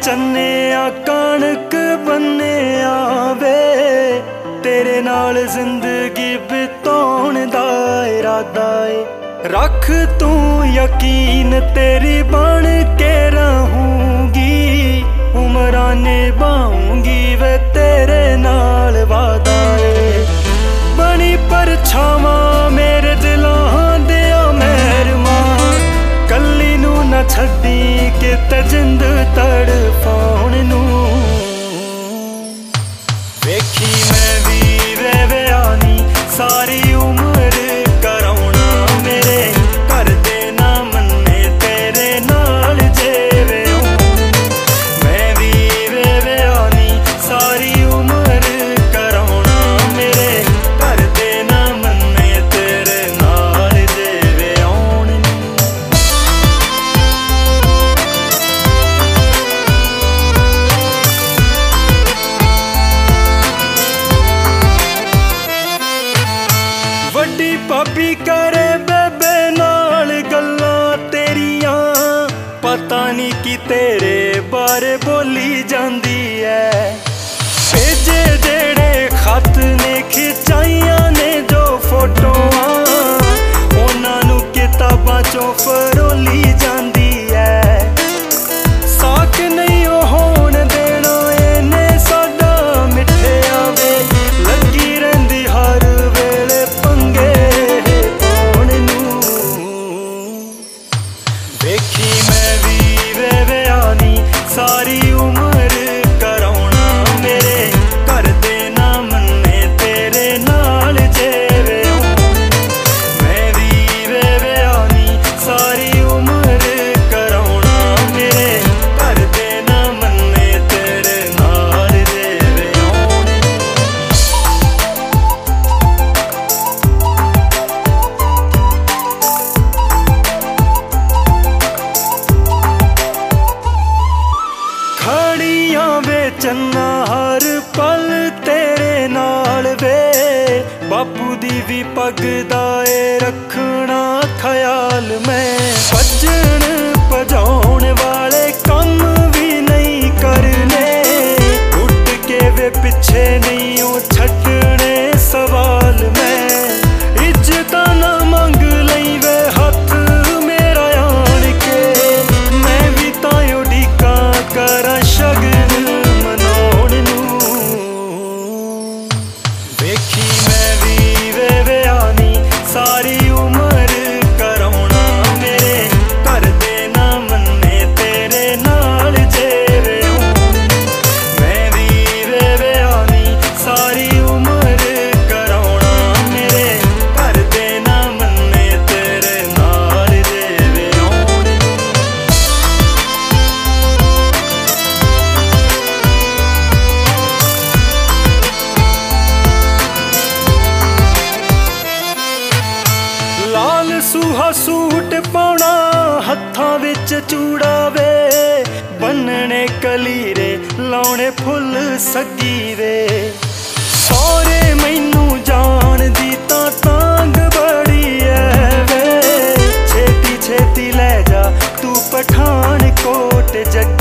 चन्निया कणक बन्निया वे तेरे नाल जिंदगी बिताउण दा इरादा है। रख तू यकीन तेरी बन के रहूंगी, उमरां निभाऊंगी वे तेरे नाल वादा है। बनी परछावां मेरे दिलां दिया मेहरबां, कल्ली नू ना छड्डी किते जिंद तड़फाउण नू। वेखी मैं भी वेआनी सारी उम्र कराउणा, मेरे घर दे ना मन्ने तेरे नाल जेवे मैं भी वेआनी सारी उम्र कराउणा, मेरे घर दे ना मन्ने तेरे नाल जेवे आउण। वड्डी भाभी करे बेबे नाल गल्लां तेरियां, पता नहीं कि तेरे बारे बोली जांदी है। भेजे जेड़े खत ने खिंचाइयां ने जो फोटोआं, उन्हां नू किताबां चों फरोली जांदी है। साक नहीं ओ होण देना इहने साडा मिठिया वे, लगी रहिंदी हर वेले पंगे पाउण नू। वेखी मैं भी वेआनी सारी उम्र कराउणा, मेरे घर दे ना मन्ने तेरे नाल जेवे मैं भी वेआनी सारी उम्र कराउणा, मेरे घर दे ना मन्ने तेरे नाल जेवे आउण। खड़ियां वे चन्ना हर पल तेरे नाल वे, बापू दी भी पग दा ए रखना ख्याल मैं। भजन भजाउण वाले कम भी नहीं करने, उठ के वे पिछे नहीं ओ छड्डने सवाल मैं। इज्जतां ना मंग लई वे हथ मेरा आण के, मैं भी तां उडीकां करां शगन मनाउण नू। वेखी मैं भी वेआनी सारी उम्र कराउणा, मेरे घर दे ना मन्ने तेरे नाल जेवे मैं भी वेआनी सारी उम्र कराउणा, मेरे घर दे ना मन्ने तेरे नाल जेवे आउण। लाल सूहा सूट पाउणा हत्थां विच चूड़ा वे, बन्नणे कलीरे लाउणे फुੱਲ सग्गी वे। सौरे मैनू जान दी तां तांग बड़ी ऐ वे, छेती छेती लै जा तू पठानकोट जग्गी।